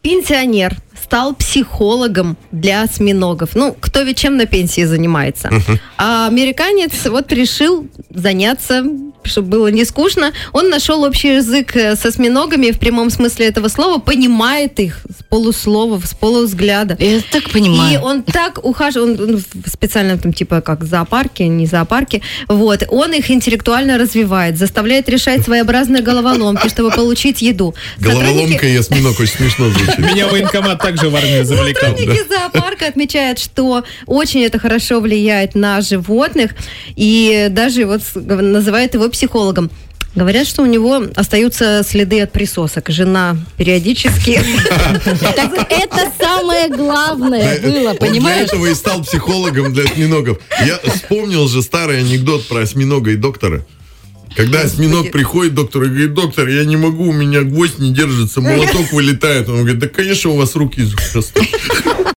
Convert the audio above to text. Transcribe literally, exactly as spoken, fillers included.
пенсионер стал психологом для осьминогов. Ну, кто ведь чем на пенсии занимается. Uh-huh. А американец вот решил заняться, чтобы было не скучно. Он нашел общий язык с осьминогами, в прямом смысле этого слова, понимает их с полуслова, с полувзгляда. Я так понимаю. И он так ухаживает, он в специальном там типа как зоопарке, не зоопарке, вот, он их интеллектуально развивает, заставляет решать своеобразные головоломки, чтобы получить еду. Головоломка и осьминог очень смешно звучит. Меня военкомат также в армию завлекал. Сотрудники зоопарка отмечают, что очень это хорошо влияет на животных, и даже вот называют его психологом. Говорят, что у него остаются следы от присосок. Жена периодически... Так это самое главное было, понимаешь? Он для этого и стал психологом для осьминогов. Я вспомнил же старый анекдот про осьминога и доктора. Когда осьминог приходит к доктору и говорит: доктор, я не могу, у меня гвоздь не держится, молоток вылетает. Он говорит: да, конечно, у вас руки растут.